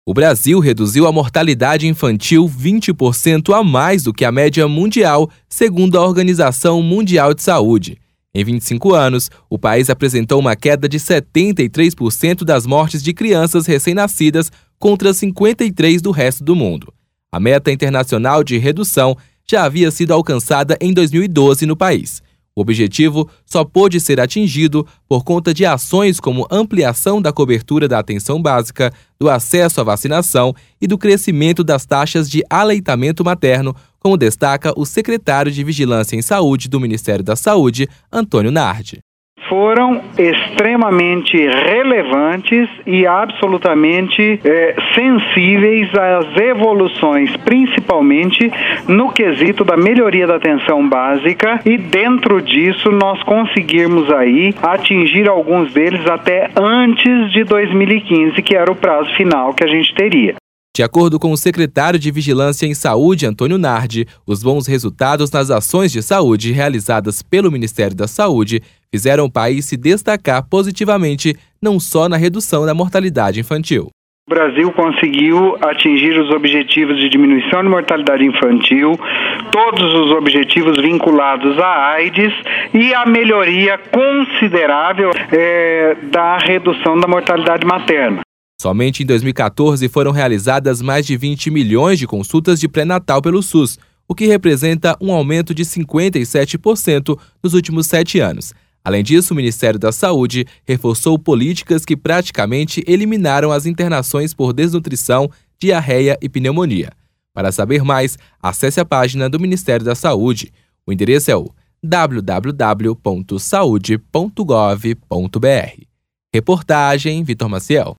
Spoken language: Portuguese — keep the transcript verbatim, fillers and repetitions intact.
O Brasil reduziu a mortalidade infantil vinte por cento a mais do que a média mundial, segundo a Organização Mundial de Saúde. Em vinte e cinco anos, o país apresentou uma queda de setenta e três por cento das mortes de crianças recém-nascidas contra cinquenta e três por cento do resto do mundo. A meta internacional de redução já havia sido alcançada em dois mil e doze no país. O objetivo só pôde ser atingido por conta de ações como ampliação da cobertura da atenção básica, do acesso à vacinação e do crescimento das taxas de aleitamento materno, como destaca o secretário de Vigilância em Saúde do Ministério da Saúde, Antônio Nardi. Foram extremamente relevantes e absolutamente é, sensíveis às evoluções, principalmente no quesito da melhoria da atenção básica, e dentro disso nós conseguirmos aí atingir alguns deles até antes de dois mil e quinze, que era o prazo final que a gente teria. De acordo com o secretário de Vigilância em Saúde, Antônio Nardi, os bons resultados nas ações de saúde realizadas pelo Ministério da Saúde fizeram o país se destacar positivamente não só na redução da mortalidade infantil. O Brasil conseguiu atingir os objetivos de diminuição de mortalidade infantil, todos os objetivos vinculados à AIDS e a melhoria considerável é, da redução da mortalidade materna. Somente em dois mil e quatorze foram realizadas mais de vinte milhões de consultas de pré-natal pelo SUS, o que representa um aumento de cinquenta e sete por cento nos últimos sete anos. Além disso, o Ministério da Saúde reforçou políticas que praticamente eliminaram as internações por desnutrição, diarreia e pneumonia. Para saber mais, acesse a página do Ministério da Saúde. O endereço é o w w w ponto saude ponto gov ponto b r. Reportagem Vitor Maciel.